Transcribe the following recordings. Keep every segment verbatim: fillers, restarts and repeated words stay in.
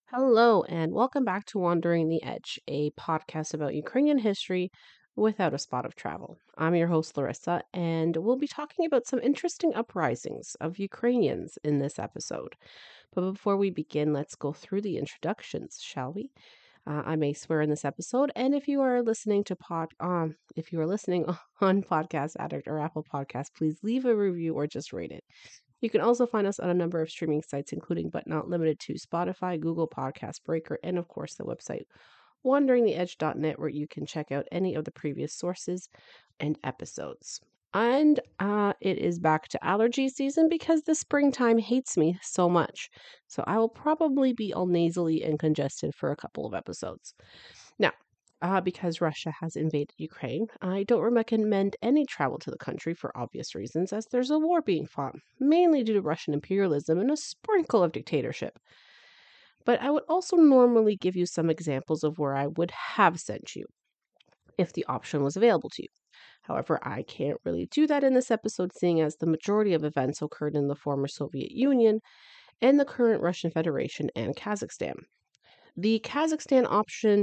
Hello, and welcome back to Wandering the Edge, a podcast about Ukrainian history without a spot of travel. I'm your host, Larissa, and we'll be talking about some interesting uprisings of Ukrainians in this episode. But before we begin, let's go through the introductions, shall we? Uh, I may swear in this episode, and if you are listening to pod, um, if you are listening on Podcast Addict or Apple Podcast, please leave a review or just rate it. You can also find us on a number of streaming sites, including but not limited to Spotify, Google Podcast Breaker, and of course the website wandering the edge dot net, where you can check out any of the previous sources and episodes. And uh, it is back to allergy season because the springtime hates me so much. So I will probably be all nasally and congested for a couple of episodes. Now, uh, because Russia has invaded Ukraine, I don't recommend any travel to the country for obvious reasons, as there's a war being fought, mainly due to Russian imperialism and a sprinkle of dictatorship. But I would also normally give you some examples of where I would have sent you if the option was available to you. However, I can't really do that in this episode, seeing as the majority of events occurred in the former Soviet Union and the current Russian Federation and Kazakhstan. The Kazakhstan option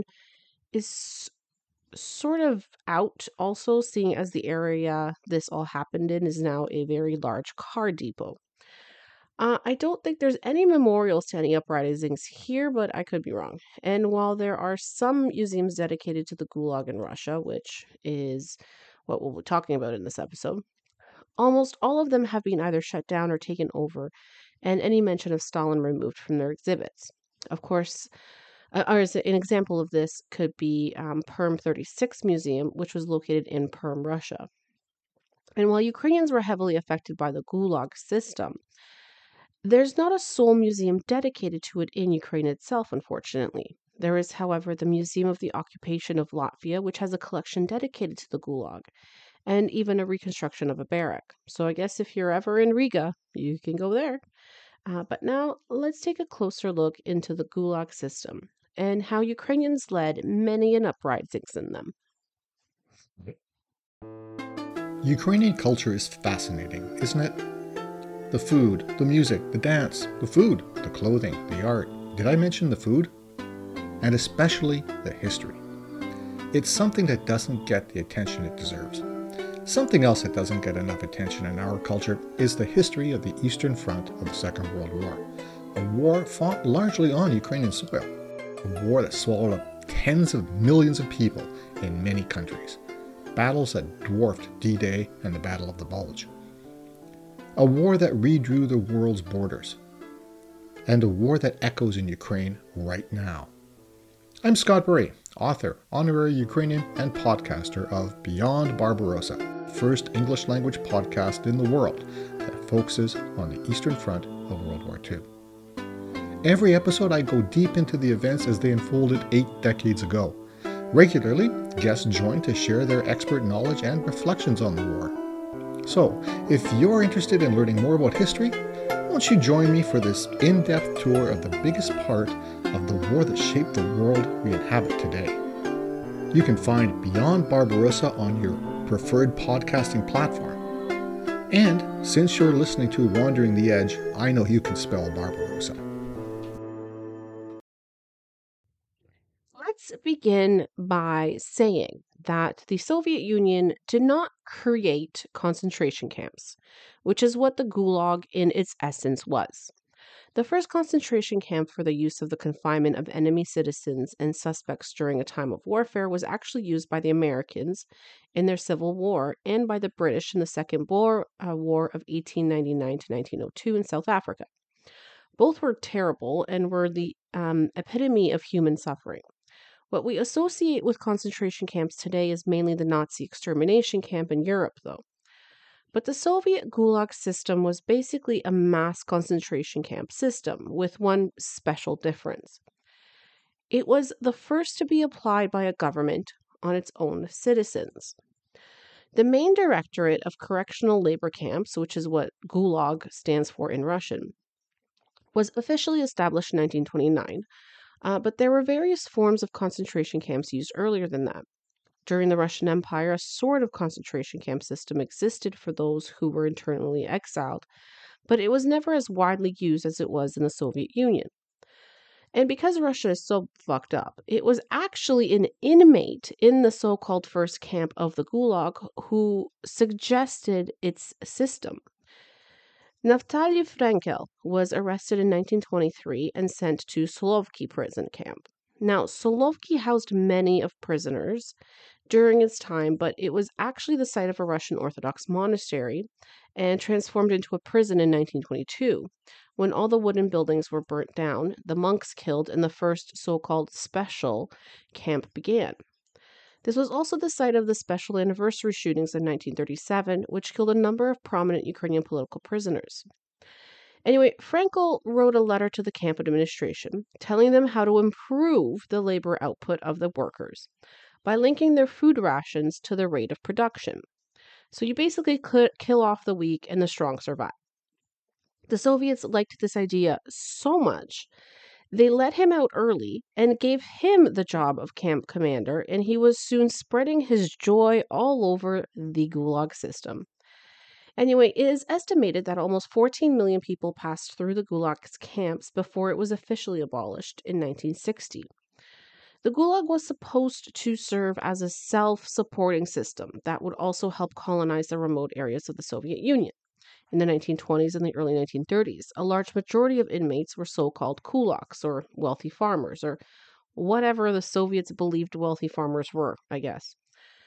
is sort of out also, seeing as the area this all happened in is now a very large car depot. Uh, I don't think there's any memorials to any uprisings here, but I could be wrong. And while there are some museums dedicated to the Gulag in Russia, which is what we'll be talking about in this episode, almost all of them have been either shut down or taken over, and any mention of Stalin removed from their exhibits. Of course, uh, or as an example of this could be um, Perm thirty-six Museum, which was located in Perm, Russia. And while Ukrainians were heavily affected by the Gulag system, there's not a sole museum dedicated to it in Ukraine itself, unfortunately. There is, however, the Museum of the Occupation of Latvia, which has a collection dedicated to the Gulag, and even a reconstruction of a barrack. So I guess if you're ever in Riga, you can go there. Uh, but now let's take a closer look into the Gulag system and how Ukrainians led many an uprisings in them. Ukrainian culture is fascinating, isn't it? The food, the music, the dance, the food, the clothing, the art. Did I mention the food? And especially the history. It's something that doesn't get the attention it deserves. Something else that doesn't get enough attention in our culture is the history of the Eastern Front of the Second World War. A war fought largely on Ukrainian soil. A war that swallowed up tens of millions of people in many countries. Battles that dwarfed D-Day and the Battle of the Bulge. A war that redrew the world's borders. And a war that echoes in Ukraine right now. I'm Scott Burry, author, honorary Ukrainian, and podcaster of Beyond Barbarossa, first English language podcast in the world that focuses on the Eastern Front of World War Two. Every episode I go deep into the events as they unfolded eight decades ago. Regularly, guests join to share their expert knowledge and reflections on the war. So, if you're interested in learning more about history, won't you join me for this in-depth tour of the biggest part of the war that shaped the world we inhabit today? You can find Beyond Barbarossa on your preferred podcasting platform. And since you're listening to Wandering the Edge, I know you can spell Barbarossa. Let's begin by saying that the Soviet Union did not create concentration camps, which is what the Gulag in its essence was. The first concentration camp for the use of the confinement of enemy citizens and suspects during a time of warfare was actually used by the Americans in their Civil War and by the British in the Second Boer uh, War of eighteen ninety-nine to nineteen oh two in South Africa. Both were terrible and were the um, epitome of human suffering. What we associate with concentration camps today is mainly the Nazi extermination camp in Europe, though. But the Soviet Gulag system was basically a mass concentration camp system, with one special difference. It was the first to be applied by a government on its own citizens. The main Directorate of Correctional Labor Camps, which is what Gulag stands for in Russian, was officially established in nineteen twenty-nine, uh, but there were various forms of concentration camps used earlier than that. During the Russian Empire, a sort of concentration camp system existed for those who were internally exiled, but it was never as widely used as it was in the Soviet Union. And because Russia is so fucked up, it was actually an inmate in the so called first camp of the Gulag who suggested its system. Naftali Frankel was arrested in nineteen twenty-three and sent to Solovki prison camp. Now, Solovki housed many of prisoners during its time, but it was actually the site of a Russian Orthodox monastery and transformed into a prison in nineteen twenty-two. When all the wooden buildings were burnt down, the monks killed, and the first so-called special camp began. This was also the site of the special anniversary shootings in nineteen thirty-seven, which killed a number of prominent Ukrainian political prisoners. Anyway, Frankel wrote a letter to the camp administration telling them how to improve the labor output of the workers by linking their food rations to the rate of production. So you basically could kill off the weak and the strong survive. The Soviets liked this idea so much, they let him out early and gave him the job of camp commander, and he was soon spreading his joy all over the Gulag system. Anyway, it is estimated that almost fourteen million people passed through the Gulag's camps before it was officially abolished in nineteen sixty. The Gulag was supposed to serve as a self-supporting system that would also help colonize the remote areas of the Soviet Union. In the nineteen twenties and the early nineteen thirties, a large majority of inmates were so-called kulaks, or wealthy farmers, or whatever the Soviets believed wealthy farmers were, I guess.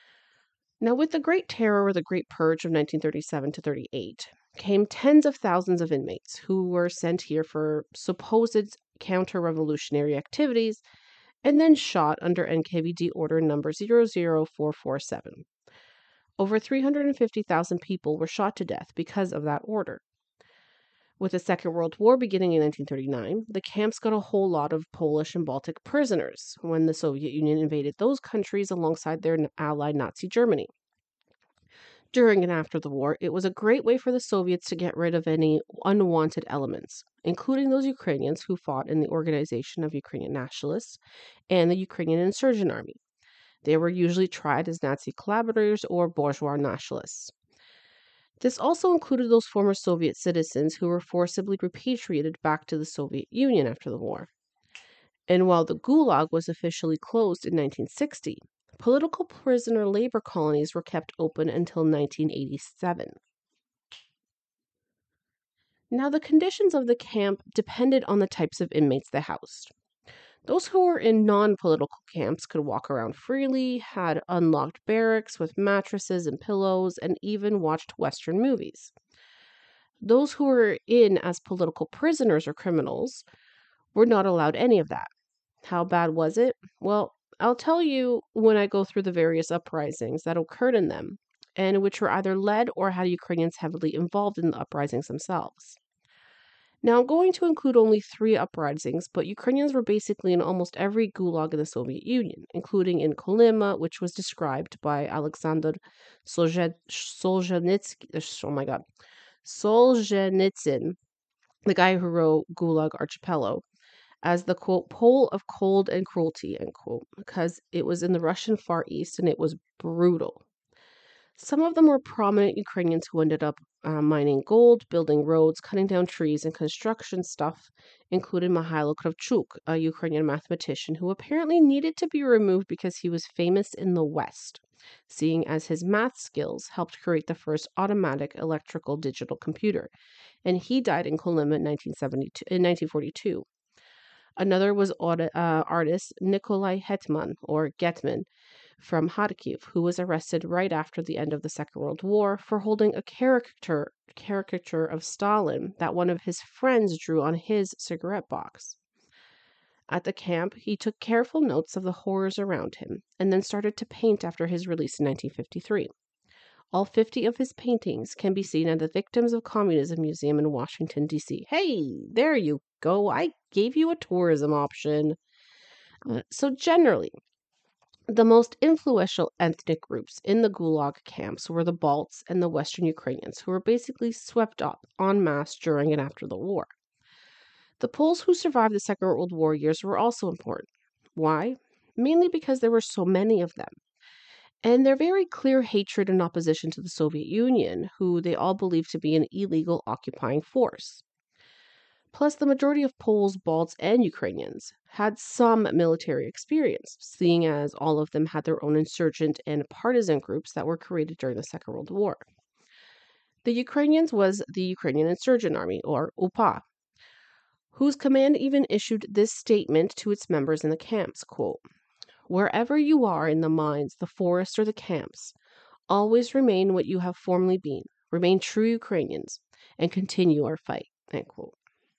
Now, with the Great Terror or the Great Purge of nineteen thirty-seven to thirty-eight, came tens of thousands of inmates who were sent here for supposed counter-revolutionary activities and then shot under N K V D order number zero zero four four seven. Over three hundred fifty thousand people were shot to death because of that order. With the Second World War beginning in nineteen thirty-nine, the camps got a whole lot of Polish and Baltic prisoners when the Soviet Union invaded those countries alongside their allied Nazi Germany. During and after the war, it was a great way for the Soviets to get rid of any unwanted elements, including those Ukrainians who fought in the Organization of Ukrainian Nationalists and the Ukrainian Insurgent Army. They were usually tried as Nazi collaborators or bourgeois nationalists. This also included those former Soviet citizens who were forcibly repatriated back to the Soviet Union after the war. And while the Gulag was officially closed in nineteen sixty, political prisoner labor colonies were kept open until nineteen eighty-seven. Now, the conditions of the camp depended on the types of inmates they housed. Those who were in non-political camps could walk around freely, had unlocked barracks with mattresses and pillows, and even watched Western movies. Those who were in as political prisoners or criminals were not allowed any of that. How bad was it? Well, I'll tell you when I go through the various uprisings that occurred in them, and which were either led or had Ukrainians heavily involved in the uprisings themselves. Now, I'm going to include only three uprisings, but Ukrainians were basically in almost every gulag in the Soviet Union, including in Kolyma, which was described by Alexander Solzhen- Solzhenitsyn, oh my god, Solzhenitsyn, the guy who wrote Gulag Archipelago, as the, quote, pole of cold and cruelty, end quote, because it was in the Russian Far East and it was brutal. Some of them were prominent Ukrainians who ended up uh, mining gold, building roads, cutting down trees, and construction stuff, including Mihailo Kravchuk, a Ukrainian mathematician who apparently needed to be removed because he was famous in the West, seeing as his math skills helped create the first automatic electrical digital computer, and he died in Kolyma in nineteen seventy-two, in nineteen forty-two. Another was audit, uh, artist Nikolai Hetman, or Getman, from Kharkiv, who was arrested right after the end of the Second World War for holding a caricature, caricature of Stalin that one of his friends drew on his cigarette box. At the camp, he took careful notes of the horrors around him and then started to paint after his release in nineteen fifty-three. All fifty of his paintings can be seen at the Victims of Communism Museum in Washington, D C Hey, there you go. I gave you a tourism option. Uh, so generally, the most influential ethnic groups in the Gulag camps were the Balts and the Western Ukrainians, who were basically swept up en masse during and after the war. The Poles who survived the Second World War years were also important. Why? Mainly because there were so many of them, and their very clear hatred and opposition to the Soviet Union, who they all believed to be an illegal occupying force. Plus, the majority of Poles, Balts, and Ukrainians had some military experience, seeing as all of them had their own insurgent and partisan groups that were created during the Second World War. The Ukrainians was the Ukrainian Insurgent Army, or U P A, whose command even issued this statement to its members in the camps, quote, "Wherever you are in the mines, the forests, or the camps, always remain what you have formerly been, remain true Ukrainians, and continue our fight," end quote.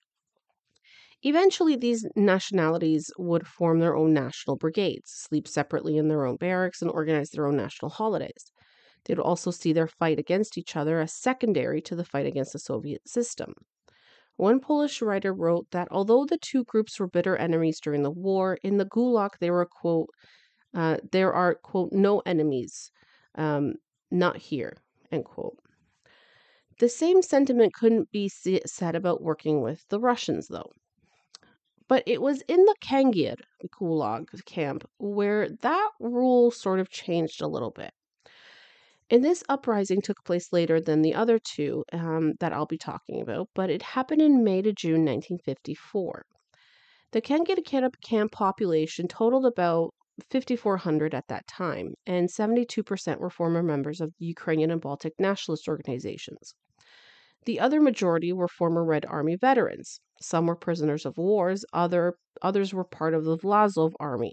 Eventually, these nationalities would form their own national brigades, sleep separately in their own barracks, and organize their own national holidays. They would also see their fight against each other as secondary to the fight against the Soviet system. One Polish writer wrote that although the two groups were bitter enemies during the war, in the Gulag they were, quote, uh, there are, quote, no enemies, um, not here, end quote. The same sentiment couldn't be said about working with the Russians, though. But it was in the Kangir, the Gulag camp, where that rule sort of changed a little bit. And this uprising took place later than the other two um, that I'll be talking about, but it happened in May to June nineteen fifty-four. The Kangir camp population totaled about fifty-four hundred at that time, and seventy-two percent were former members of the Ukrainian and Baltic nationalist organizations. The other majority were former Red Army veterans. Some were prisoners of wars, other, others were part of the Vlasov army.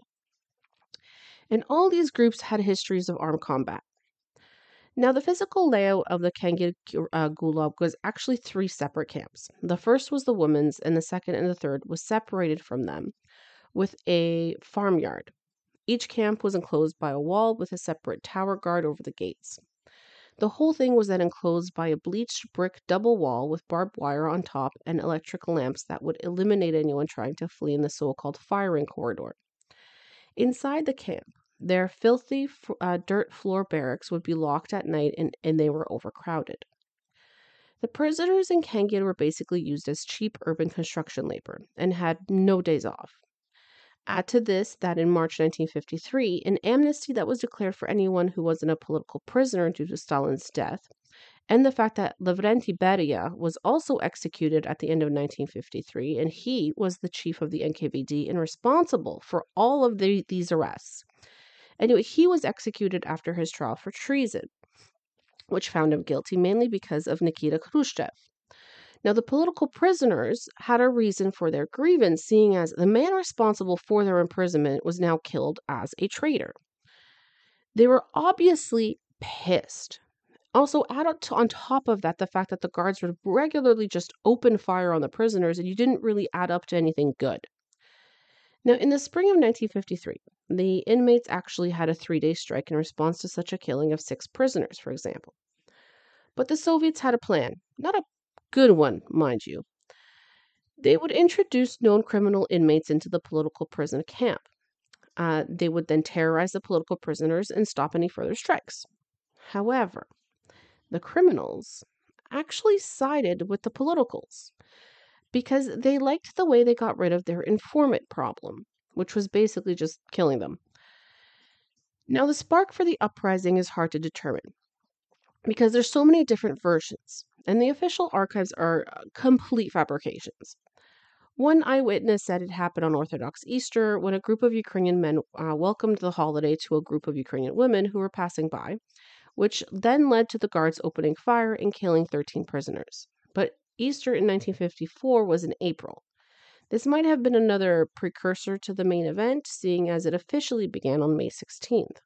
And all these groups had histories of armed combat. Now, the physical layout of the Kangir uh, Gulag was actually three separate camps. The first was the women's, and the second and the third was separated from them with a farmyard. Each camp was enclosed by a wall with a separate tower guard over the gates. The whole thing was then enclosed by a bleached brick double wall with barbed wire on top and electrical lamps that would eliminate anyone trying to flee in the so-called firing corridor. Inside the camp, their filthy uh, dirt floor barracks would be locked at night, and, and they were overcrowded. The prisoners in Kangir were basically used as cheap urban construction labor and had no days off. Add to this that in March nineteen fifty-three, an amnesty that was declared for anyone who wasn't a political prisoner due to Stalin's death, and the fact that Lavrenti Beria was also executed at the end of nineteen fifty-three, and he was the chief of the N K V D and responsible for all of the, these arrests. Anyway, he was executed after his trial for treason, which found him guilty mainly because of Nikita Khrushchev. Now, the political prisoners had a reason for their grievance, seeing as the man responsible for their imprisonment was now killed as a traitor. They were obviously pissed. Also, add on top of that the fact that the guards would regularly just open fire on the prisoners, and you didn't really add up to anything good. Now, in the spring of nineteen fifty-three, the inmates actually had a three-day strike in response to such a killing of six prisoners, for example. But the Soviets had a plan, not a good one, mind you. They would introduce known criminal inmates into the political prison camp. Uh, they would then terrorize the political prisoners and stop any further strikes. However, the criminals actually sided with the politicals because they liked the way they got rid of their informant problem, which was basically just killing them. Now, the spark for the uprising is hard to determine because there's so many different versions, and the official archives are complete fabrications. One eyewitness said it happened on Orthodox Easter when a group of Ukrainian men uh, welcomed the holiday to a group of Ukrainian women who were passing by, which then led to the guards opening fire and killing thirteen prisoners. But Easter in nineteen fifty-four was in April. This might have been another precursor to the main event, seeing as it officially began on May sixteenth.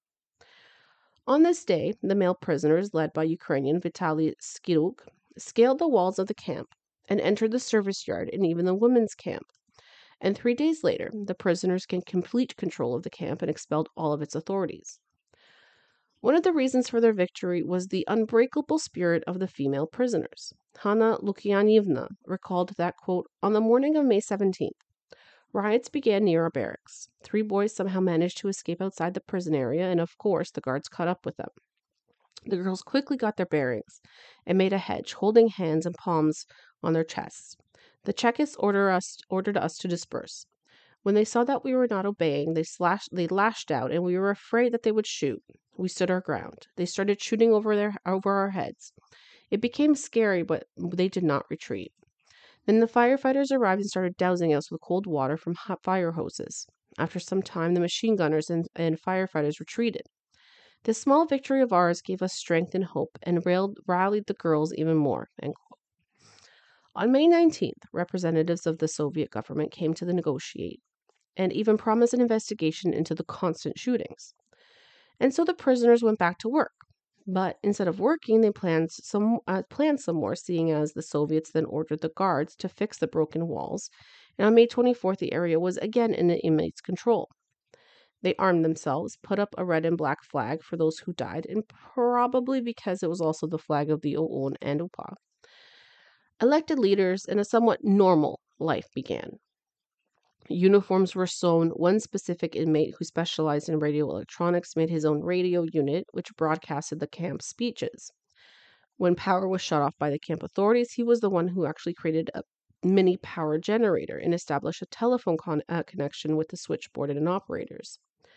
On this day, the male prisoners, led by Ukrainian Vitaly Skiruk, scaled the walls of the camp and entered the service yard and even the women's camp. And three days later, the prisoners gained complete control of the camp and expelled all of its authorities. One of the reasons for their victory was the unbreakable spirit of the female prisoners. Hanna Lukianivna recalled that, quote, "On the morning of May seventeenth, riots began near our barracks. Three boys somehow managed to escape outside the prison area, and of course, the guards caught up with them. The girls quickly got their bearings and made a hedge, holding hands and palms on their chests. The Chekists order us, ordered us to disperse. When they saw that we were not obeying, they, slashed, they lashed out, and we were afraid that they would shoot. We stood our ground. They started shooting over, their, over our heads. It became scary, but they did not retreat. Then the firefighters arrived and started dousing us with cold water from hot fire hoses. After some time, the machine gunners and, and firefighters retreated. This small victory of ours gave us strength and hope and railed, rallied the girls even more. End quote. On May nineteenth, representatives of the Soviet government came to the negotiate and even promised an investigation into the constant shootings. And so the prisoners went back to work. But instead of working, they planned some uh, planned some more, seeing as the Soviets then ordered the guards to fix the broken walls. And on May twenty-fourth, the area was again in the inmates' control. They armed themselves, put up a red and black flag for those who died, and probably because it was also the flag of the O U N and U P A. Elected leaders and a somewhat normal life began. Uniforms were sewn. One specific inmate who specialized in radio electronics made his own radio unit, which broadcasted the camp's speeches. When power was shut off by the camp authorities, he was the one who actually created a mini power generator and established a telephone con- uh, connection with the switchboard and operators.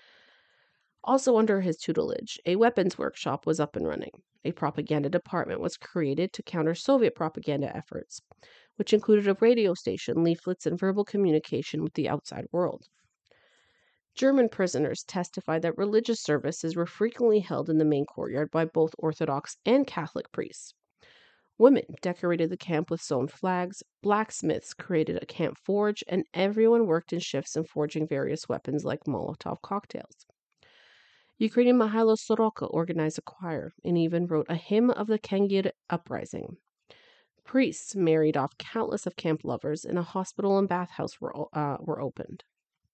Also under his tutelage, a weapons workshop was up and running. A propaganda department was created to counter Soviet propaganda efforts, which included a radio station, leaflets, and verbal communication with the outside world. German prisoners testified that religious services were frequently held in the main courtyard by both Orthodox and Catholic priests. Women decorated the camp with sewn flags, blacksmiths created a camp forge, and everyone worked in shifts in forging various weapons like Molotov cocktails. Ukrainian Mihailo Soroka organized a choir and even wrote a hymn of the Kengir uprising. Priests married off countless of camp lovers, and a hospital and bathhouse were, uh, were opened.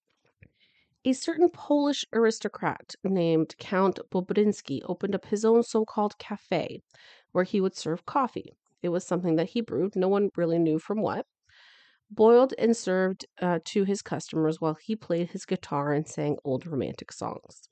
A certain Polish aristocrat named Count Bobrinsky opened up his own so-called cafe, where he would serve coffee. It was something that he brewed, no one really knew from what, boiled and served uh, to his customers while he played his guitar and sang old romantic songs.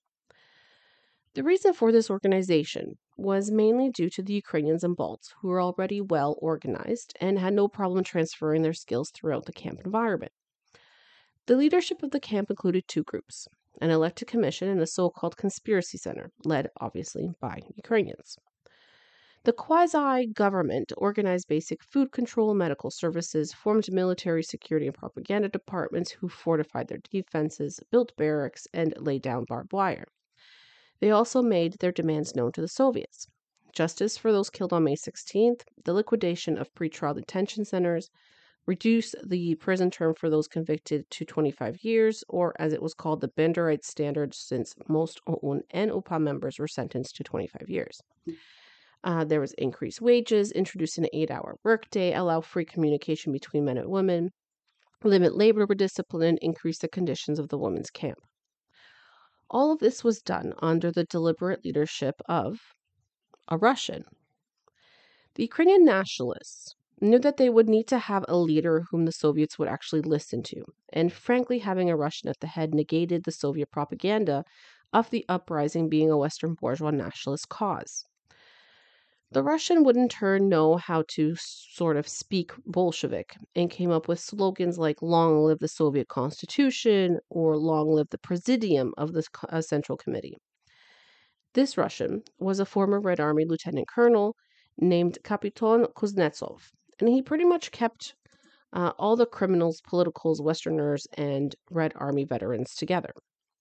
The reason for this organization was mainly due to the Ukrainians and Balts, who were already well organized and had no problem transferring their skills throughout the camp environment. The leadership of the camp included two groups, an elected commission and a so-called conspiracy center, led obviously by Ukrainians. The quasi-government organized basic food control, medical services, formed military security and propaganda departments who fortified their defenses, built barracks, and laid down barbed wire. They also made their demands known to the Soviets. Justice for those killed on May sixteenth, the liquidation of pretrial detention centers, reduce the prison term for those convicted to twenty-five years, or as it was called, the Banderite standard, since most O U N and U P A members were sentenced to twenty-five years. Uh, there was increased wages, introduce an eight-hour workday, allow free communication between men and women, limit labor discipline, increase the conditions of the women's camp. All of this was done under the deliberate leadership of a Russian. The Ukrainian nationalists knew that they would need to have a leader whom the Soviets would actually listen to, and frankly, having a Russian at the head negated the Soviet propaganda of the uprising being a Western bourgeois nationalist cause. The Russian would in turn know how to sort of speak Bolshevik and came up with slogans like "Long live the Soviet Constitution" or "Long live the Presidium of the uh, Central Committee." This Russian was a former Red Army lieutenant colonel named Kapiton Kuznetsov, and he pretty much kept uh, all the criminals, politicals, Westerners, and Red Army veterans together.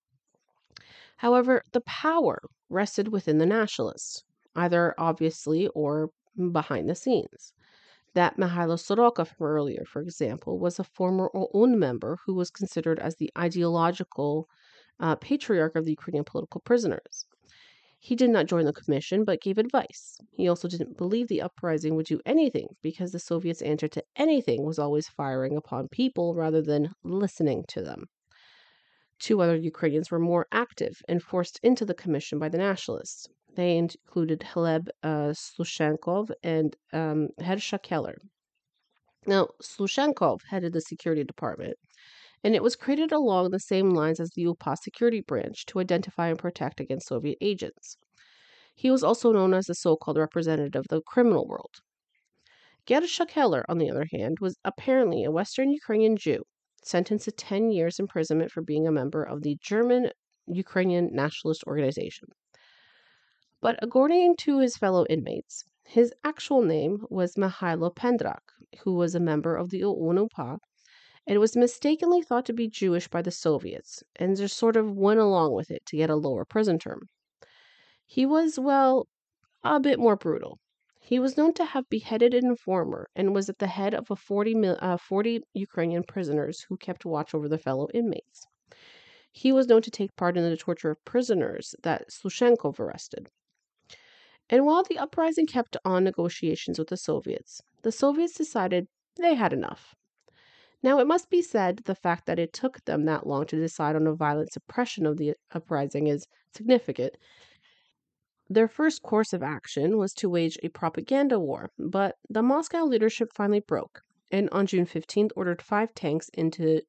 However, the power rested within the nationalists, either obviously or behind the scenes. That Mihailo Soroka from earlier, for example, was a former O U N member who was considered as the ideological uh, patriarch of the Ukrainian political prisoners. He did not join the commission, but gave advice. He also didn't believe the uprising would do anything because the Soviets' answer to anything was always firing upon people rather than listening to them. Two other Ukrainians were more active and forced into the commission by the nationalists. They included Hleb uh, Slushenkov and um, Hersha Keller. Now, Slushenkov headed the security department, and it was created along the same lines as the U P A security branch to identify and protect against Soviet agents. He was also known as the so-called representative of the criminal world. Gersha Keller, on the other hand, was apparently a Western Ukrainian Jew, sentenced to ten years imprisonment for being a member of the German Ukrainian Nationalist Organization. But according to his fellow inmates, His actual name was Mihailo Pendrak, who was a member of the O U N U P A and was mistakenly thought to be Jewish by the Soviets and just sort of went along with it to get a lower prison term. He was, well, a bit more brutal. He was known to have beheaded an informer and was at the head of a forty, mil- uh, forty Ukrainian prisoners who kept watch over their fellow inmates. He was known to take part in the torture of prisoners that Slushenkov arrested. And while the uprising kept on negotiations with the Soviets, the Soviets decided they had enough. Now, it must be said the fact that it took them that long to decide on a violent suppression of the uprising is significant. Their first course of action was to wage a propaganda war, but the Moscow leadership finally broke, and on June fifteenth ordered five tanks into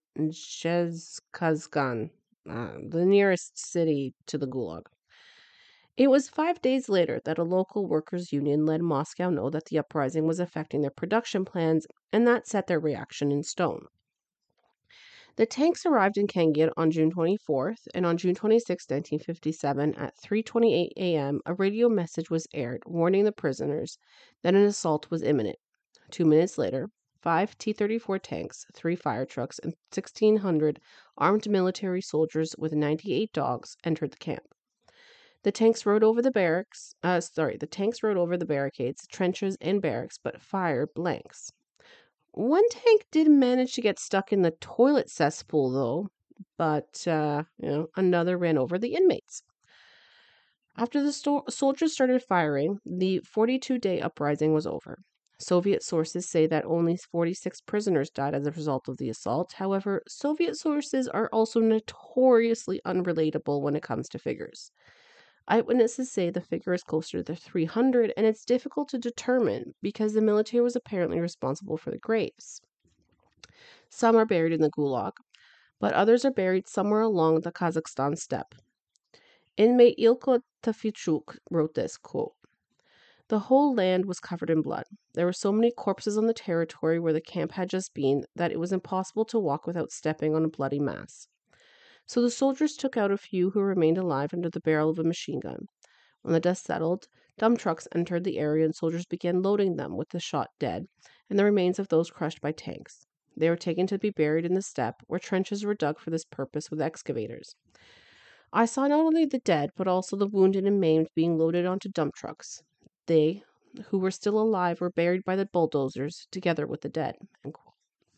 Zhezkazgan, uh, the nearest city to the Gulag. It was five days later that a local workers' union let Moscow know that the uprising was affecting their production plans, and that set their reaction in stone. The tanks arrived in Kangir on June twenty-fourth, and on June twenty-sixth, nineteen fifty-seven, at three twenty-eight a.m., a radio message was aired warning the prisoners that an assault was imminent. Two minutes later, five T thirty-four tanks, three fire trucks, and sixteen hundred armed military soldiers with ninety-eight dogs entered the camp. The tanks rode over the barracks, uh, sorry, the tanks rode over the barricades, trenches, and barracks, but fired blanks. One tank did manage to get stuck in the toilet cesspool, though, but, uh, you know, another ran over the inmates. After the sto- soldiers started firing, the forty-two-day uprising was over. Soviet sources say that only forty-six prisoners died as a result of the assault. However, Soviet sources are also notoriously unrelatable when it comes to figures. Eyewitnesses say the figure is closer to three hundred, and it's difficult to determine because the military was apparently responsible for the graves. Some are buried in the Gulag, but others are buried somewhere along the Kazakhstan steppe. Inmate Ilko Tafichuk wrote this, quote, "The whole land was covered in blood. There were so many corpses on the territory where the camp had just been that it was impossible to walk without stepping on a bloody mass. So the soldiers took out a few who remained alive under the barrel of a machine gun. When the dust settled, dump trucks entered the area and soldiers began loading them with the shot dead and the remains of those crushed by tanks. They were taken to be buried in the steppe, where trenches were dug for this purpose with excavators. I saw not only the dead, but also the wounded and maimed being loaded onto dump trucks. They, who were still alive, were buried by the bulldozers, together with the dead." End quote.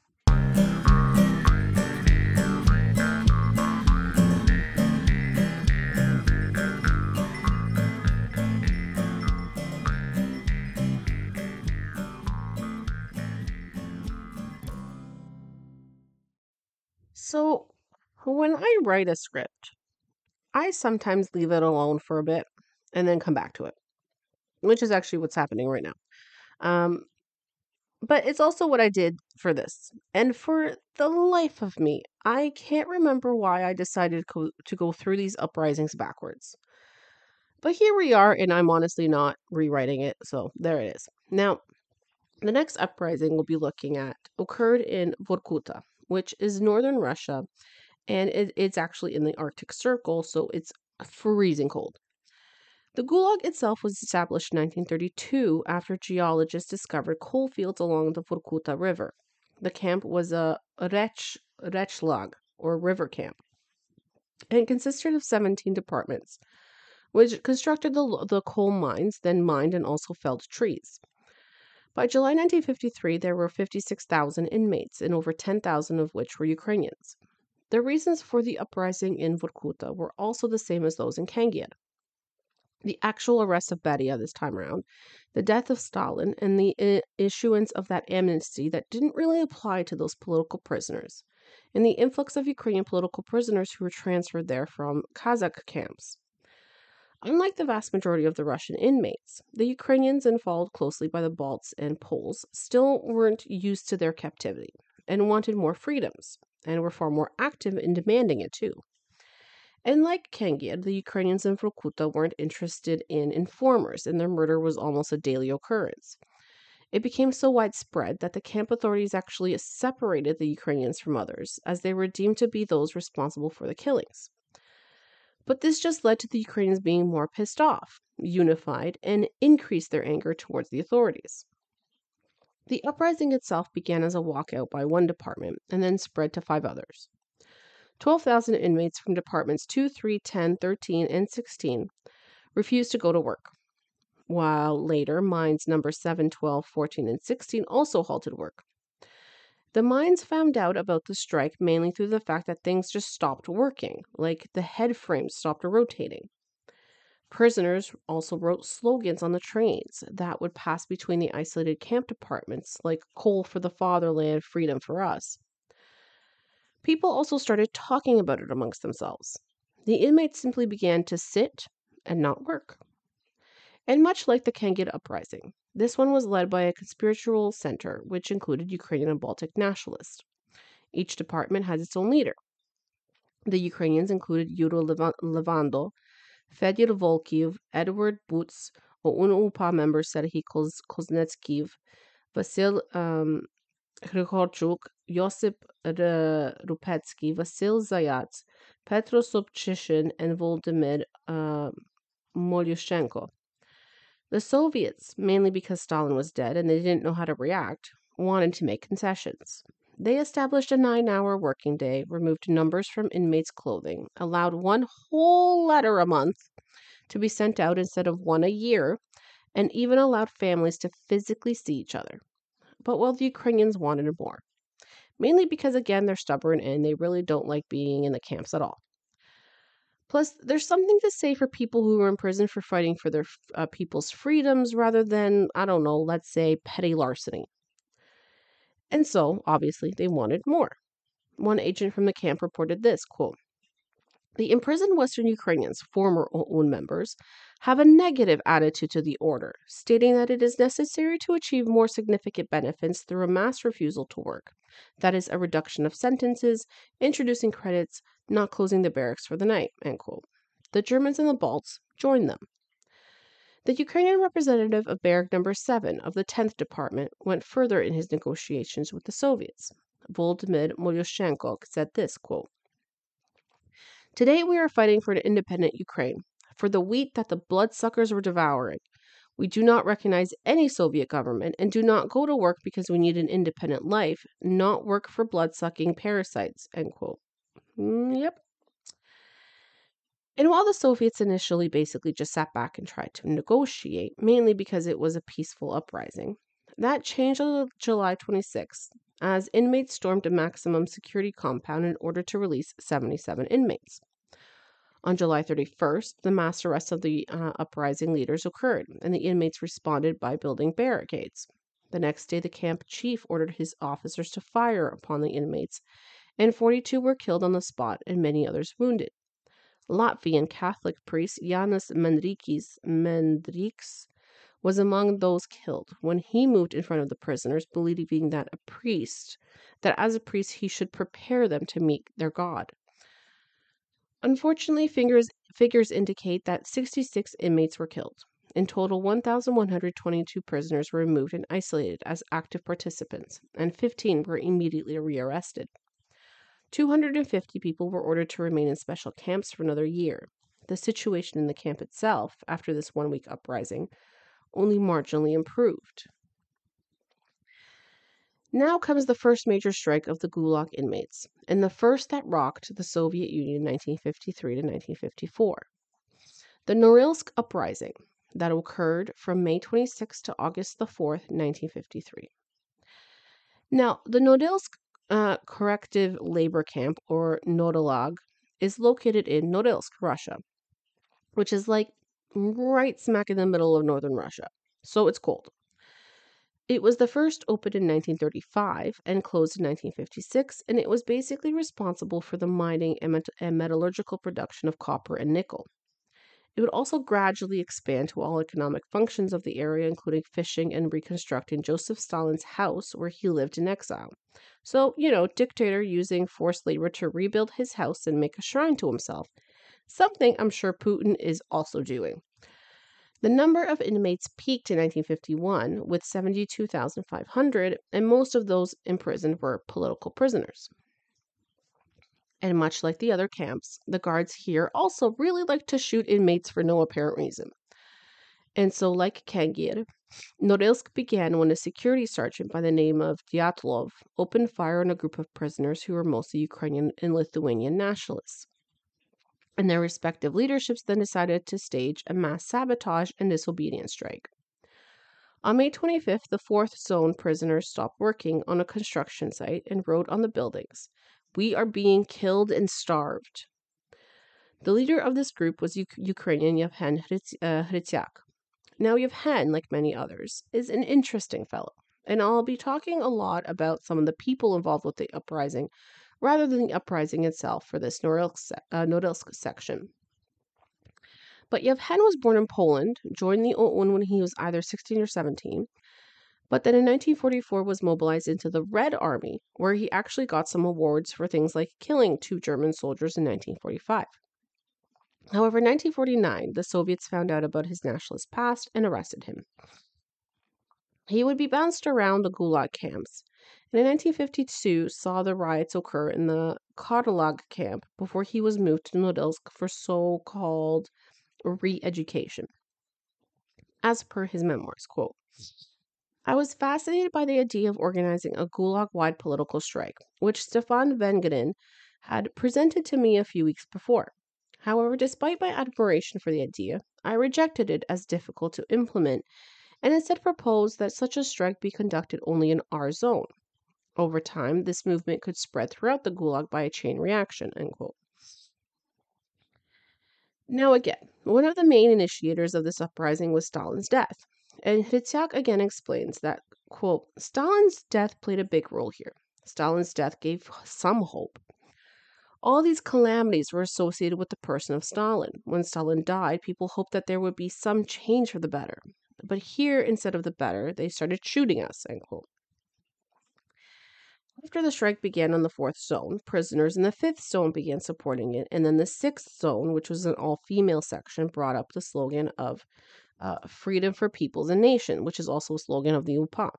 So, when I write a script, I sometimes leave it alone for a bit and then come back to it, which is actually what's happening right now. Um, but it's also what I did for this. And for the life of me, I can't remember why I decided co- to go through these uprisings backwards. But here we are, and I'm honestly not rewriting it, so there it is. Now, the next uprising we'll be looking at occurred in Vorkuta, which is northern Russia, and it, it's actually in the Arctic Circle, so it's freezing cold. The Gulag itself was established in nineteen thirty-two after geologists discovered coal fields along the Vorkuta River. The camp was a rech, rechlag, or river camp, and consisted of seventeen departments, which constructed the, the coal mines, then mined and also felled trees. By July nineteen fifty-three, there were fifty-six thousand inmates, and over ten thousand of which were Ukrainians. The reasons for the uprising in Vorkuta were also the same as those in Kangir. The actual arrest of Beria this time around, the death of Stalin, and the I- issuance of that amnesty that didn't really apply to those political prisoners, and the influx of Ukrainian political prisoners who were transferred there from Kazakh camps. Unlike the vast majority of the Russian inmates, the Ukrainians, and followed closely by the Balts and Poles, still weren't used to their captivity and wanted more freedoms, and were far more active in demanding it too. And like Kangir, the Ukrainians in Vorkuta weren't interested in informers, and their murder was almost a daily occurrence. It became so widespread that the camp authorities actually separated the Ukrainians from others, as they were deemed to be those responsible for the killings. But this just led to the Ukrainians being more pissed off, unified, and increased their anger towards the authorities. The uprising itself began as a walkout by one department and then spread to five others. twelve thousand inmates from departments two, three, ten, thirteen, and sixteen refused to go to work, while later mines number seven, twelve, fourteen, and sixteen also halted work. The mines found out about the strike mainly through the fact that things just stopped working, like the head frames stopped rotating. Prisoners also wrote slogans on the trains that would pass between the isolated camp departments, like coal for the fatherland, freedom for us. People also started talking about it amongst themselves. The inmates simply began to sit and not work. And much like the Kangid uprising, this one was led by a conspiratorial center, which included Ukrainian and Baltic nationalists. Each department has its own leader. The Ukrainians included Yuro Levando, Fedor Volkiev, Edward Butz, O U N U P A member Serhiy Kuznetskiy, Vasil um, Hryhorchuk, Josip Rupetsky, Vasil Zayats, Petro Sobchyshin, and Volodymyr uh, Molyushenko. The Soviets, mainly because Stalin was dead and they didn't know how to react, wanted to make concessions. They established a nine-hour working day, removed numbers from inmates' clothing, allowed one whole letter a month to be sent out instead of one a year, and even allowed families to physically see each other. But well, the Ukrainians wanted more, mainly because, again, they're stubborn and they really don't like being in the camps at all. Plus, there's something to say for people who were in prison for fighting for their uh, people's freedoms rather than, I don't know, let's say petty larceny. And so, obviously, they wanted more. One agent from the camp reported this, quote, "The imprisoned Western Ukrainians, former O U N members, have a negative attitude to the order, stating that it is necessary to achieve more significant benefits through a mass refusal to work. That is, a reduction of sentences, introducing credits, not closing the barracks for the night," end quote. The Germans and the Balts joined them. The Ukrainian representative of Barrack number seven of the tenth Department went further in his negotiations with the Soviets. Volodymyr Molyushenko said this, quote, "Today we are fighting for an independent Ukraine, for the wheat that the bloodsuckers were devouring. We do not recognize any Soviet government and do not go to work because we need an independent life, not work for blood-sucking parasites," end quote. Mm, yep. And while the Soviets initially basically just sat back and tried to negotiate, mainly because it was a peaceful uprising, that changed on July twenty-sixth, as inmates stormed a maximum security compound in order to release seventy-seven inmates. On July thirty-first, the mass arrest of the uh, uprising leaders occurred, and the inmates responded by building barricades. The next day, the camp chief ordered his officers to fire upon the inmates, and forty-two were killed on the spot and many others wounded. Latvian Catholic priest Jānis Mendrikis Mendriks was among those killed when he moved in front of the prisoners, believing that a priest, that as a priest he should prepare them to meet their God. Unfortunately, figures, figures indicate that sixty-six inmates were killed. In total, one thousand one hundred twenty-two prisoners were removed and isolated as active participants, and fifteen were immediately rearrested. two hundred fifty people were ordered to remain in special camps for another year. The situation in the camp itself, after this one-week uprising, only marginally improved. Now comes the first major strike of the Gulag inmates, and the first that rocked the Soviet Union in nineteen fifty-three to nineteen fifty-four. The Norilsk uprising that occurred from May twenty-sixth to August the fourth, nineteen fifty-three. Now, the Norilsk uh, Corrective Labor Camp, or Norilsk, is located in Norilsk, Russia, which is like right smack in the middle of northern Russia, so it's cold. It was the first opened in nineteen thirty-five and closed in nineteen fifty-six, and it was basically responsible for the mining and, met- and metallurgical production of copper and nickel. It would also gradually expand to all economic functions of the area, including fishing and reconstructing Joseph Stalin's house where he lived in exile. So, you know, dictator using forced labor to rebuild his house and make a shrine to himself. Something I'm sure Putin is also doing. The number of inmates peaked in nineteen fifty-one with seventy-two thousand five hundred, and most of those imprisoned were political prisoners. And much like the other camps, the guards here also really like to shoot inmates for no apparent reason. And so, like Kangir, Norilsk began when a security sergeant by the name of Dyatlov opened fire on a group of prisoners who were mostly Ukrainian and Lithuanian nationalists. And their respective leaderships then decided to stage a mass sabotage and disobedience strike. On May twenty-fifth, the fourth Zone prisoners stopped working on a construction site and wrote on the buildings, "We are being killed and starved." The leader of this group was U- Ukrainian Yevhen Hritz- uh, Hrytyak. Now, Yevhen, like many others, is an interesting fellow, and I'll be talking a lot about some of the people involved with the uprising rather than the uprising itself for this Norilsk, se- uh, Norilsk section. But Yevhen was born in Poland, joined the O U N when he was either sixteen or seventeen, but then in nineteen forty-four was mobilized into the Red Army, where he actually got some awards for things like killing two German soldiers in nineteen forty-five. However, in nineteen forty-nine, the Soviets found out about his nationalist past and arrested him. He would be bounced around the Gulag camps, and in nineteen fifty-two saw the riots occur in the Karlag camp before he was moved to Norilsk for so-called re-education. As per his memoirs, quote, "I was fascinated by the idea of organizing a Gulag-wide political strike, which Stefan Vengadin had presented to me a few weeks before. However, despite my admiration for the idea, I rejected it as difficult to implement and instead proposed that such a strike be conducted only in our zone. Over time, this movement could spread throughout the Gulag by a chain reaction." End quote. Now again, one of the main initiators of this uprising was Stalin's death. And Hrytyak again explains that, quote, "Stalin's death played a big role here. Stalin's death gave some hope. All these calamities were associated with the person of Stalin. When Stalin died, people hoped that there would be some change for the better. But here, instead of the better, they started shooting us," end quote. After the strike began on the fourth zone, prisoners in the fifth zone began supporting it, and then the sixth zone, which was an all-female section, brought up the slogan of uh, "Freedom for Peoples and Nation," which is also a slogan of the U P A.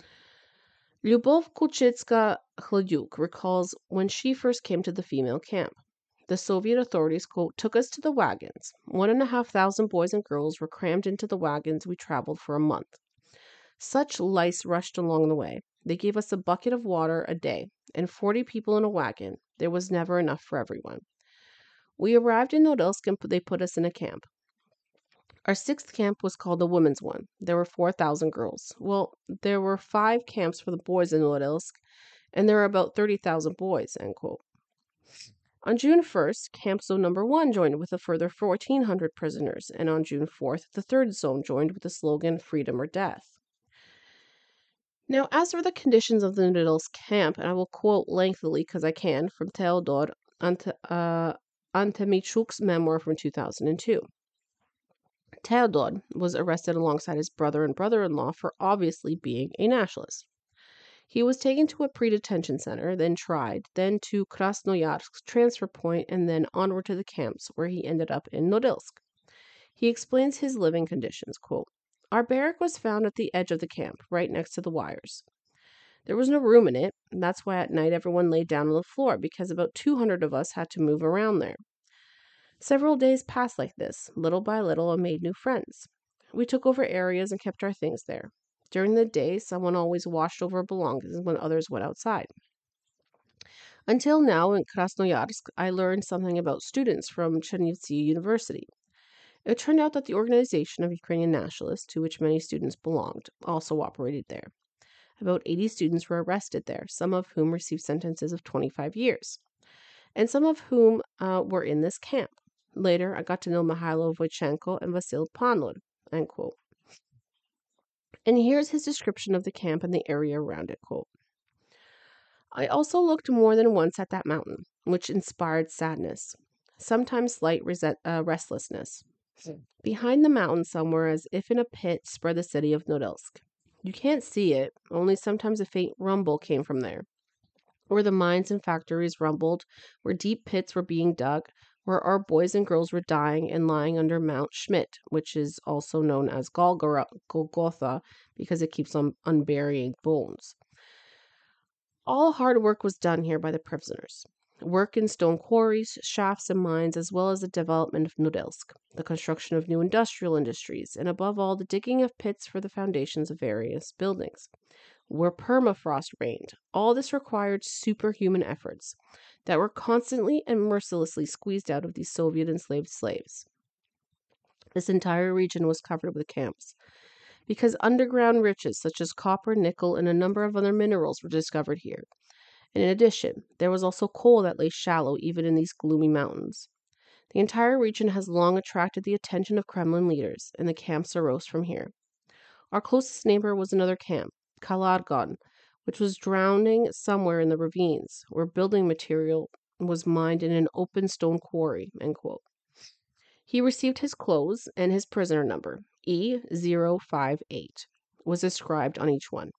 Lyubov Kuchitska-Hledyuk recalls when she first came to the female camp. "The Soviet authorities, quote, took us to the wagons. One and a half thousand boys and girls were crammed into the wagons. We traveled for a month. Such lice rushed along the way. They gave us a bucket of water a day, and forty people in a wagon. There was never enough for everyone. We arrived in Norilsk and they put us in a camp. Our sixth camp was called the women's one. There were four thousand girls. Well, there were five camps for the boys in Norilsk, and there were about thirty thousand boys," end quote. On June first, Camp Zone Number one joined with a further fourteen hundred prisoners, and on June fourth, the third zone joined with the slogan "Freedom or Death." Now, as for the conditions of the Norilsk camp, and I will quote lengthily because I can from Theodor Ante, uh, Antemichuk's memoir from two thousand two. Theodor was arrested alongside his brother and brother-in-law for obviously being a nationalist. He was taken to a pre-detention center, then tried, then to Krasnoyarsk's transfer point, and then onward to the camps, where he ended up in Norilsk. He explains his living conditions, quote, "Our barrack was found at the edge of the camp, right next to the wires. There was no room in it, and that's why at night everyone laid down on the floor, because about two hundred of us had to move around there. Several days passed like this. Little by little, I made new friends. We took over areas and kept our things there. During the day, someone always washed over belongings when others went outside. Until now, in Krasnoyarsk, I learned something about students from Chernivtsi University. It turned out that the organization of Ukrainian nationalists, to which many students belonged, also operated there. About eighty students were arrested there, some of whom received sentences of twenty-five years, and some of whom uh, were in this camp. Later, I got to know Mihailo Voichenko and Vasil Panlud," end quote. And here's his description of the camp and the area around it, quote, "I also looked more than once at that mountain, which inspired sadness, sometimes slight resent, uh, restlessness. Behind the mountain somewhere, as if in a pit, spread the city of Norilsk. You can't see it, only sometimes a faint rumble came from there. Where the mines and factories rumbled, where deep pits were being dug, where our boys and girls were dying and lying under Mount Schmidt, which is also known as Golgora, Golgotha because it keeps on unburying bones. All hard work was done here by the prisoners. work in stone quarries, shafts, and mines, as well as the development of Norilsk, the construction of new industrial industries, and above all, the digging of pits for the foundations of various buildings, where permafrost reigned. All this required superhuman efforts that were constantly and mercilessly squeezed out of these Soviet enslaved slaves. This entire region was covered with camps, because underground riches such as copper, nickel, and a number of other minerals were discovered here. And in addition, there was also coal that lay shallow even in these gloomy mountains. The entire region has long attracted the attention of Kremlin leaders, and the camps arose from here. Our closest neighbor was another camp, Kaladgon, which was drowning somewhere in the ravines, where building material was mined in an open stone quarry. End quote. He received his clothes, and his prisoner number, E zero five eight, was inscribed on each one.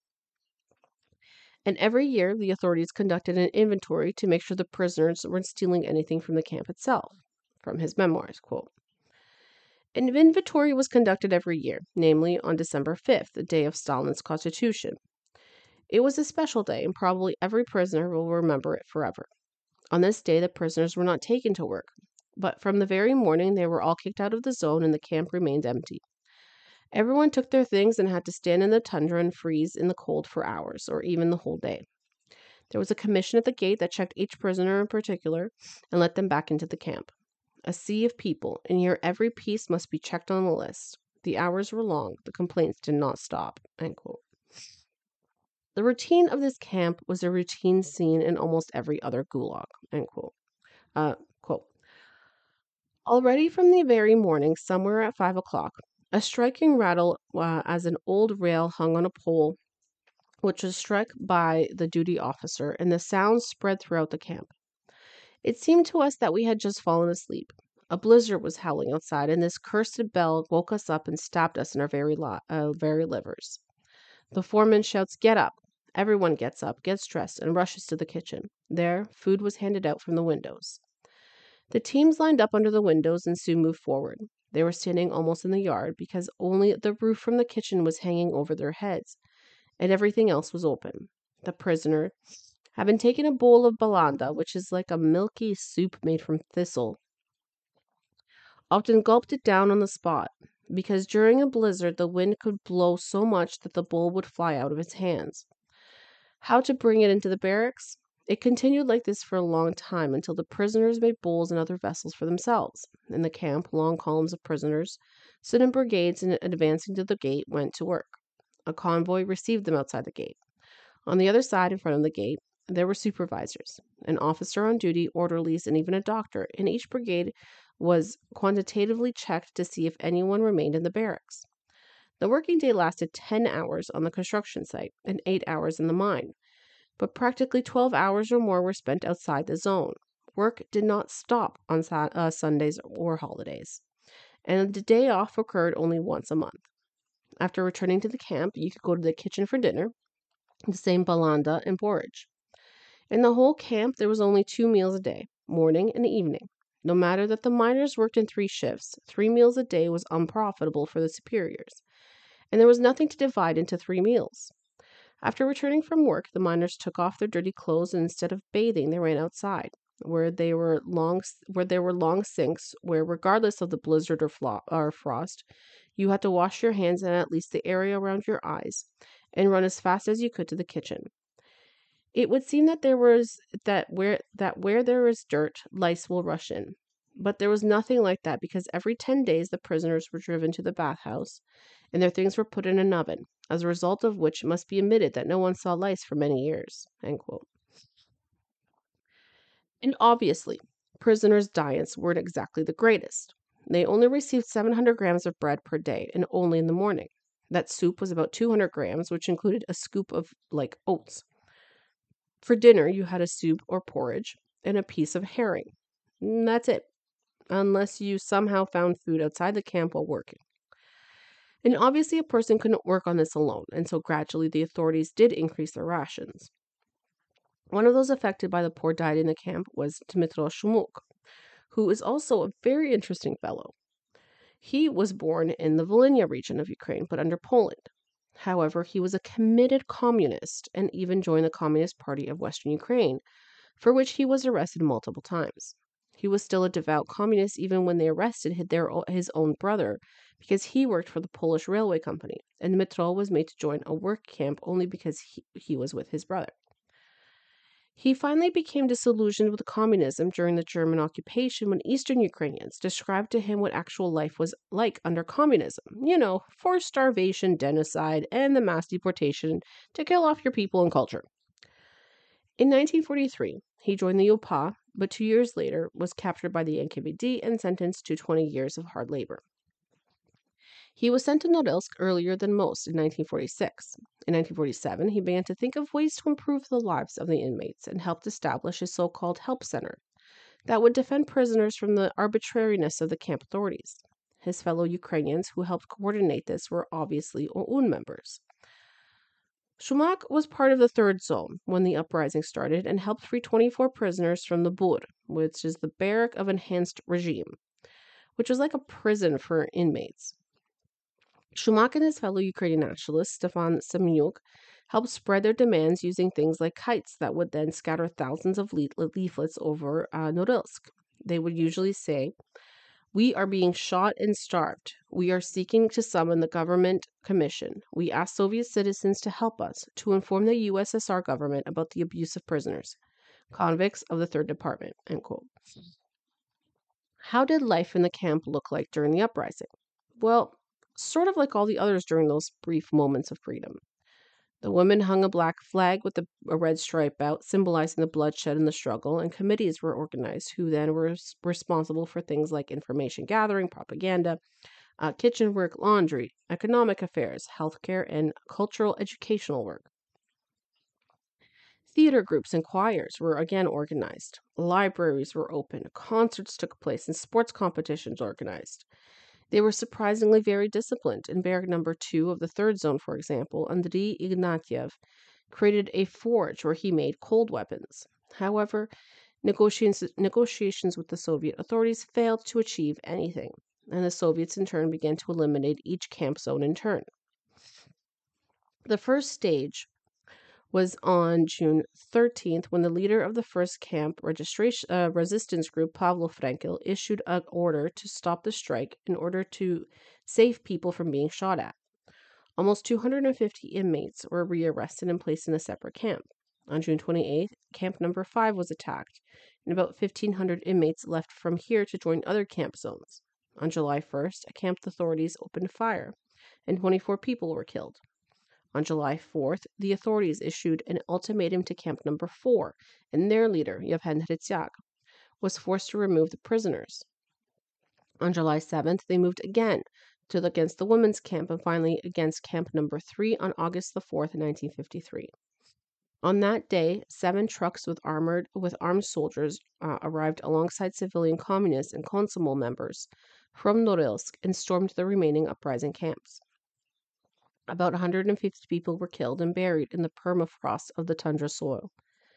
And every year, the authorities conducted an inventory to make sure the prisoners weren't stealing anything from the camp itself. From his memoirs, quote, an inventory was conducted every year, namely on December fifth, the day of Stalin's Constitution. It was a special day, and probably every prisoner will remember it forever. On this day, the prisoners were not taken to work, but from the very morning, they were all kicked out of the zone, and the camp remained empty. Everyone took their things and had to stand in the tundra and freeze in the cold for hours, or even the whole day. There was a commission at the gate that checked each prisoner in particular and let them back into the camp. A sea of people, and here every piece must be checked on the list. The hours were long. The complaints did not stop. End quote. The routine of this camp was a routine seen in almost every other gulag. End quote. Uh, quote. Already from the very morning, somewhere at five o'clock, a striking rattle uh, as an old rail hung on a pole, which was struck by the duty officer, and the sound spread throughout the camp. It seemed to us that we had just fallen asleep. A blizzard was howling outside, and this cursed bell woke us up and stabbed us in our very, li- uh, very livers. The foreman shouts, "Get up!" Everyone gets up, gets dressed, and rushes to the kitchen. There, food was handed out from the windows. The teams lined up under the windows and soon moved forward. They were standing almost in the yard because only the roof from the kitchen was hanging over their heads, and everything else was open. The prisoner, having taken a bowl of balanda, which is like a milky soup made from thistle, often gulped it down on the spot, because during a blizzard the wind could blow so much that the bowl would fly out of his hands. How to bring it into the barracks? It continued like this for a long time until the prisoners made bowls and other vessels for themselves. In the camp, long columns of prisoners stood in brigades and advancing to the gate went to work. A convoy received them outside the gate. On the other side, in front of the gate, there were supervisors, an officer on duty, orderlies, and even a doctor, and each brigade was quantitatively checked to see if anyone remained in the barracks. The working day lasted ten hours on the construction site and eight hours in the mine, but practically twelve hours or more were spent outside the zone. Work did not stop on uh, Sundays or holidays, and the day off occurred only once a month. After returning to the camp, you could go to the kitchen for dinner, the same balanda and porridge. In the whole camp, there was only two meals a day, morning and evening. No matter that the miners worked in three shifts, three meals a day was unprofitable for the superiors, and there was nothing to divide into three meals. After returning from work, the miners took off their dirty clothes, and instead of bathing, they ran outside, where they were long, where there were long sinks, where, regardless of the blizzard or, flo- or frost, you had to wash your hands and at least the area around your eyes, and run as fast as you could to the kitchen. It would seem that there was that where that where there is dirt, lice will rush in. But there was nothing like that, because every ten days the prisoners were driven to the bathhouse, and their things were put in an oven, as a result of which it must be admitted that no one saw lice for many years. End quote. And obviously, prisoners' diets weren't exactly the greatest. They only received seven hundred grams of bread per day, and only in the morning. That soup was about two hundred grams, which included a scoop of, like, oats. For dinner, you had a soup or porridge and a piece of herring. And that's it, unless you somehow found food outside the camp while working. And obviously, a person couldn't work on this alone, and so gradually the authorities did increase their rations. One of those affected by the poor diet in the camp was Dmytro Shumuk, who is also a very interesting fellow. He was born in the Volhynia region of Ukraine, but under Poland. However, he was a committed communist and even joined the Communist Party of Western Ukraine, for which he was arrested multiple times. He was still a devout communist even when they arrested their, his own brother because he worked for the Polish railway company, and Dmytro was made to join a work camp only because he, he was with his brother. He finally became disillusioned with communism during the German occupation when Eastern Ukrainians described to him what actual life was like under communism. You know, forced starvation, genocide, and the mass deportation to kill off your people and culture. In nineteen forty-three, he joined the U P A, but two years later was captured by the N K V D and sentenced to twenty years of hard labor. He was sent to Norilsk earlier than most in nineteen forty-six. In nineteen forty-seven, he began to think of ways to improve the lives of the inmates and helped establish a so-called help center that would defend prisoners from the arbitrariness of the camp authorities. His fellow Ukrainians who helped coordinate this were obviously O U N members. Shumak was part of the third zone when the uprising started and helped free twenty-four prisoners from the Bur, which is the barrack of enhanced regime, which was like a prison for inmates. Shumak and his fellow Ukrainian nationalist, Stefan Semyuk, helped spread their demands using things like kites that would then scatter thousands of leaflets over uh, Norilsk. They would usually say, "We are being shot and starved. We are seeking to summon the government commission. We ask Soviet citizens to help us, to inform the U S S R government about the abuse of prisoners, convicts of the Third Department." End quote. How did life in the camp look like during the uprising? Well, sort of like all the others during those brief moments of freedom. The women hung a black flag with a, a red stripe out, symbolizing the bloodshed and the struggle, and committees were organized who then were responsible for things like information gathering, propaganda, uh, kitchen work, laundry, economic affairs, healthcare, and cultural educational work. Theater groups and choirs were again organized. Libraries were open, concerts took place, and sports competitions organized. They were surprisingly very disciplined. In barrack number two of the third zone, for example, Andriy Ignatiev created a forge where he made cold weapons. However, negotiations, negotiations with the Soviet authorities failed to achieve anything, and the Soviets in turn began to eliminate each camp zone in turn. The first stage was on June thirteenth when the leader of the first camp registration uh, resistance group, Pavlo Frankel, issued an order to stop the strike in order to save people from being shot at. Almost two hundred fifty inmates were rearrested and placed in a separate camp. On June twenty-eighth, camp number five was attacked, and about fifteen hundred inmates left from here to join other camp zones. On July first, a camp authorities opened fire, and twenty-four people were killed. On July fourth, the authorities issued an ultimatum to camp number four, and their leader, Yevhen Hrytsyak, was forced to remove the prisoners. On July seventh, they moved again to against the women's camp and finally against camp number three on August the fourth, nineteen fifty-three. On that day, seven trucks with armored with armed soldiers uh, arrived alongside civilian communists and Komsomol members from Norilsk and stormed the remaining uprising camps. About one hundred fifty people were killed and buried in the permafrost of the tundra soil.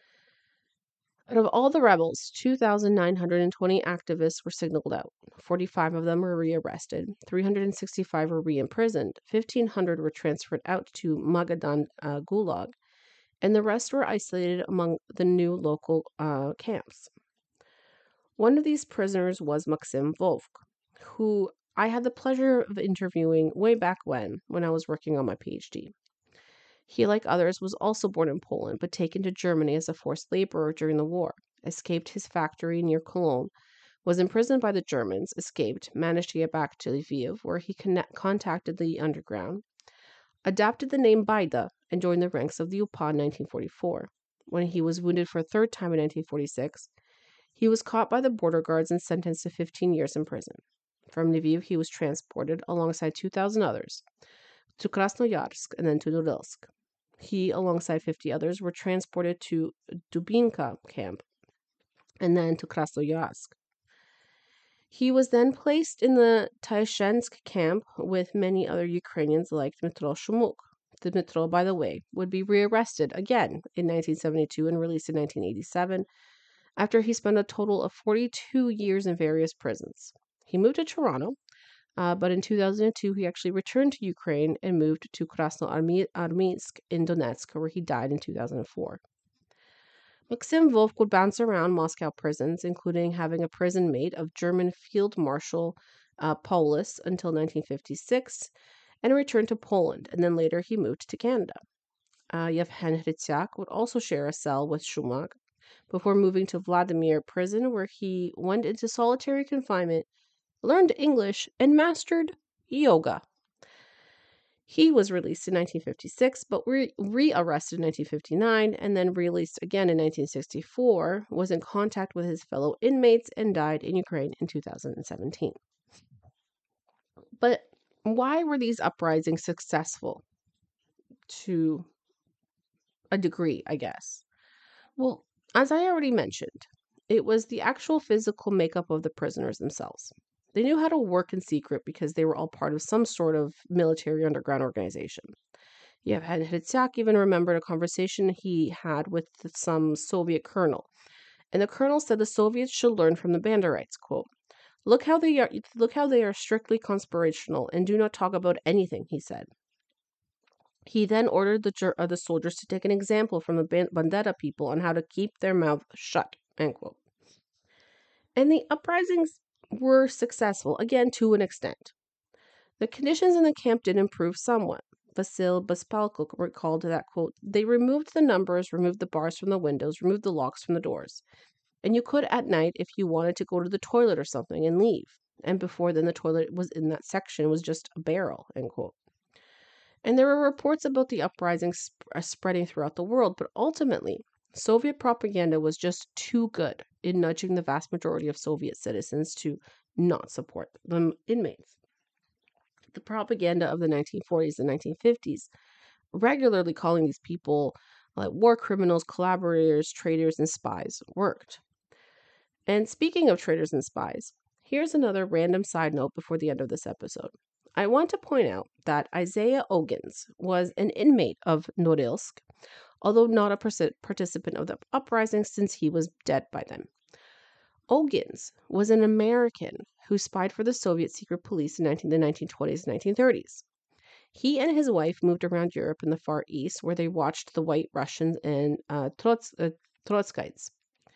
Out of all the rebels, two thousand nine hundred twenty activists were singled out. forty-five of them were rearrested, three hundred sixty-five were re-imprisoned, fifteen hundred were transferred out to Magadan uh, Gulag, and the rest were isolated among the new local uh, camps. One of these prisoners was Maxim Volk, who I had the pleasure of interviewing way back when, when I was working on my PhD. He, like others, was also born in Poland, but taken to Germany as a forced laborer during the war, escaped his factory near Cologne, was imprisoned by the Germans, escaped, managed to get back to Lviv, where he connect, contacted the underground, adopted the name Baida, and joined the ranks of the U P A in nineteen forty-four. When he was wounded for a third time in nineteen forty-six, he was caught by the border guards and sentenced to fifteen years in prison. From Lviv, he was transported, alongside two thousand others, to Krasnoyarsk and then to Norilsk. He, alongside fifty others, were transported to Dubinka camp and then to Krasnoyarsk. He was then placed in the Taishchensk camp with many other Ukrainians like Dmytro Shumuk. Dmytro, by the way, would be rearrested again in nineteen seventy-two and released in nineteen eighty-seven after he spent a total of forty-two years in various prisons. He moved to Toronto, uh, but in two thousand two he actually returned to Ukraine and moved to Krasnoarmeysk in Donetsk, where he died in two thousand four. Maxim Wolf would bounce around Moscow prisons, including having a prison mate of German Field Marshal uh, Paulus until nineteen fifty-six, and returned to Poland, and then later he moved to Canada. Uh, Yevhen Hrytsak would also share a cell with Shumak before moving to Vladimir prison, where he went into solitary confinement, learned English, and mastered yoga. He was released in nineteen fifty-six, but re- rearrested in nineteen fifty-nine, and then released again in nineteen sixty-four, was in contact with his fellow inmates, and died in Ukraine in two thousand seventeen. But why were these uprisings successful? To a degree, I guess. Well, as I already mentioned, it was the actual physical makeup of the prisoners themselves. They knew how to work in secret because they were all part of some sort of military underground organization. Yevhen Hrytsak even remembered a conversation he had with some Soviet colonel. And the colonel said the Soviets should learn from the Banderites, quote, Look how they are look how they are strictly conspirational and do not talk about anything, he said. He then ordered the, uh, the soldiers to take an example from the Bandera people on how to keep their mouth shut, end quote. And the uprisings were successful, again, to an extent. The conditions in the camp did improve somewhat. Vasil Bespalko recalled that, quote, they removed the numbers, removed the bars from the windows, removed the locks from the doors. And you could, at night, if you wanted to go to the toilet or something, and leave. And before then, the toilet was in that section. It was just a barrel, end quote. And there were reports about the uprising sp- spreading throughout the world, but ultimately, Soviet propaganda was just too good in nudging the vast majority of Soviet citizens to not support the inmates. The propaganda of the nineteen forties and nineteen fifties, regularly calling these people like war criminals, collaborators, traitors, and spies, worked. And speaking of traitors and spies, here's another random side note before the end of this episode. I want to point out that Isaiah Ogins was an inmate of Norilsk, although not a participant of the uprising since he was dead by then. Ogins was an American who spied for the Soviet secret police in the nineteen twenties and nineteen thirties. He and his wife moved around Europe in the Far East, where they watched the White Russians and uh, Trots- uh, Trotskyites.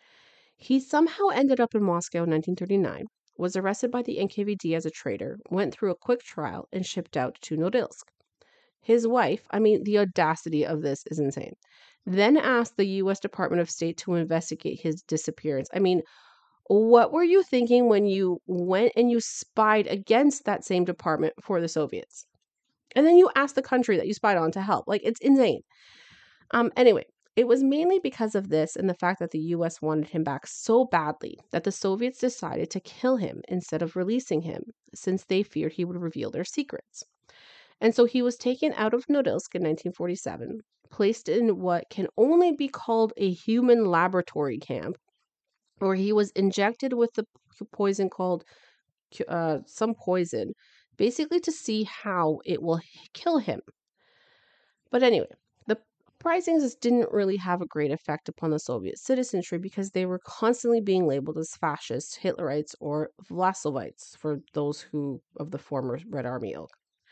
He somehow ended up in Moscow in nineteen thirty-nine, was arrested by the N K V D as a traitor, went through a quick trial, and shipped out to Norilsk. His wife, I mean, the audacity of this is insane, then asked the U S Department of State to investigate his disappearance. I mean, what were you thinking when you went and you spied against that same department for the Soviets? And then you asked the country that you spied on to help. Like, it's insane. Um, anyway, it was mainly because of this and the fact that the U S wanted him back so badly that the Soviets decided to kill him instead of releasing him, since they feared he would reveal their secrets. And so he was taken out of Norilsk in nineteen forty-seven, placed in what can only be called a human laboratory camp, where he was injected with the poison called uh, some poison, basically to see how it will kill him. But anyway, the uprisings didn't really have a great effect upon the Soviet citizenry because they were constantly being labeled as fascists, Hitlerites, or Vlasovites for those who of the former Red Army ilk.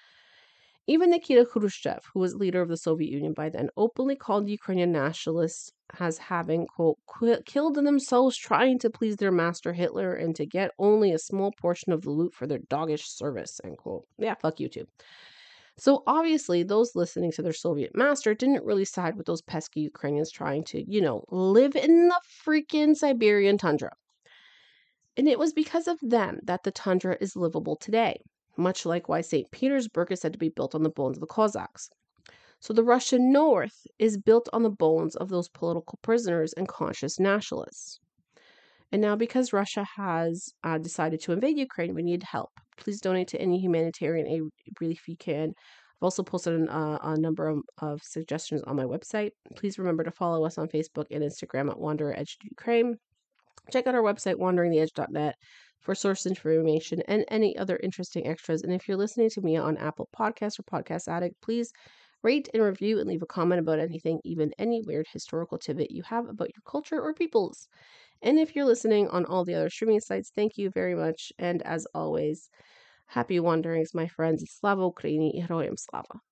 Even Nikita Khrushchev, who was leader of the Soviet Union by then, openly called Ukrainian nationalists as having, quote, killed themselves trying to please their master Hitler and to get only a small portion of the loot for their doggish service, end quote. Yeah, fuck you too. So obviously, those listening to their Soviet master didn't really side with those pesky Ukrainians trying to, you know, live in the freaking Siberian tundra. And it was because of them that the tundra is livable today, much like why Saint Petersburg is said to be built on the bones of the Cossacks. So the Russian North is built on the bones of those political prisoners and conscious nationalists. And now because Russia has uh, decided to invade Ukraine, we need help. Please donate to any humanitarian aid really if you can. I've also posted an, uh, a number of, of suggestions on my website. Please remember to follow us on Facebook and Instagram at Wanderer Edge Ukraine. Check out our website, wandering the edge dot net, for source information and any other interesting extras. And if you're listening to me on Apple Podcasts or Podcast Addict, please rate and review and leave a comment about anything, even any weird historical tidbit you have about your culture or peoples. And if you're listening on all the other streaming sites, thank you very much. And as always, happy wanderings, my friends. Slava Ukraini, Heroyam Slava.